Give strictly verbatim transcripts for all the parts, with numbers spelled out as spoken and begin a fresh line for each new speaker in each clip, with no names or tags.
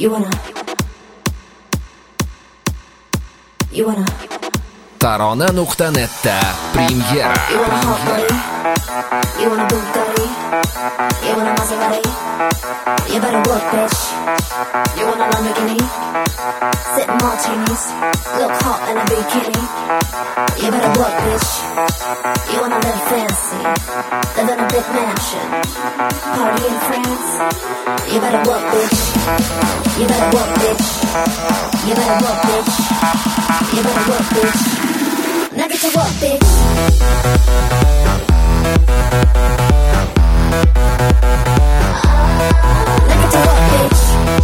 You wanna You wanna
Tarona nuqta netda premyera.
You wanna hot body You wanna Bugatti You wanna Maserati You better work, bitch. You want a Lamborghini Sitting martinis Look hot in a bikini You better work, bitch. You wanna live fancy Live in a big mansion Party in France You better work, bitch. You better work, bitch. You better work, bitch. You better work, bitch. Now get to work, bitch. Now get to work, bitch.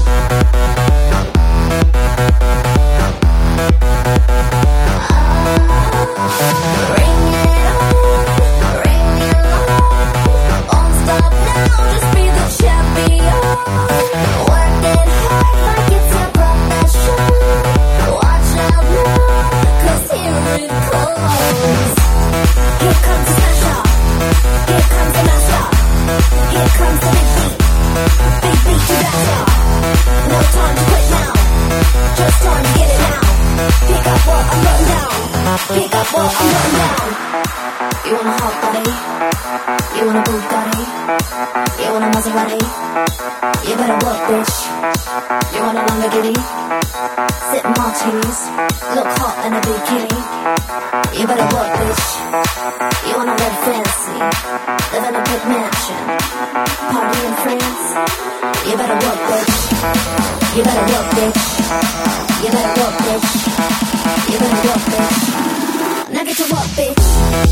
Bring it on, bring it on. Won't stop now, just be the champion. Work it hard like it's your profession. Watch out now, 'cause here it comes. Here comes the smash up. Here comes the master. Here comes the big beat. Big beat to that up. No time to quit now. Just time to get it now. Pick up what I'm putting down. Pick up what I'm putting down. You want a hot body? You want a Bugatti? You want a Maserati? You better work, bitch. You want a Lamborghini? Sitting martinis, look hot in a bikini. You better work, bitch. You wanna live fancy, live in a big mansion, party in France. You better work, bitch. You better work, bitch. You better work, bitch. You better work, bitch. Now get to work, bitch.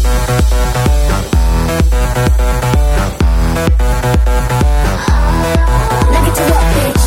Now get to work, bitch.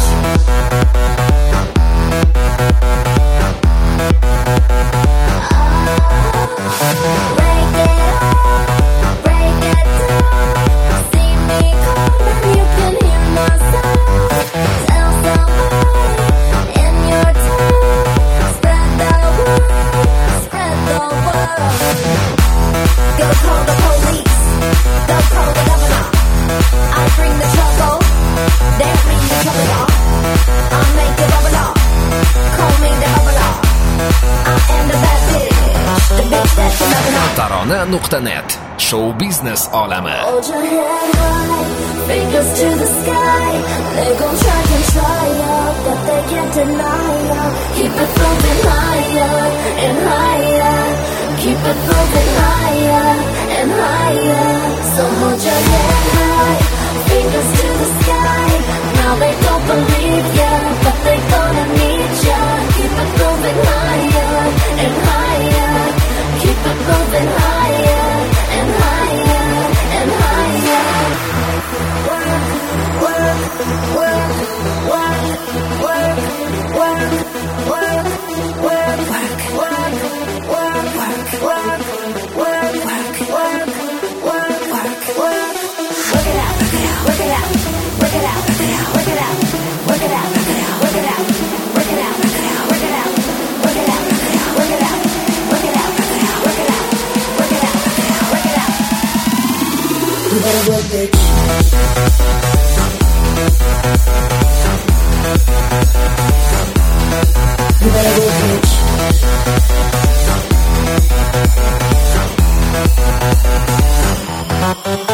Break it up, break it down. See me coming, you can hear my sound. Tell somebody in your town. Spread the word, spread the word. Go call the police, go call the governor. I bring the trouble, they bring the trouble. I make it bubble up, call me the bubble up. I am the bad bitch, the bitch that you never know.
Tarona nuqta net show business olami.
Hold your head high, fingers to the sky. They gon' try and try ya, but they can't deny ya. Keep it moving higher and higher. Keep it moving higher and higher. So hold your head high, fingers to the sky. Now they don't believe ya, but they gonna need ya. Keep it moving higher and higher. Keep it moving higher and higher and higher. Work, work, work, work, work, work, work, work, work, work, work, work, work, work, work, work, work, work. Work it out, work it out, work it out, work it out, work it out, work it out, work it out, work it out, work it out, work it out, work it out, work it out, work it out, work it out, work it out. You better work, bitch. You better work, bitch.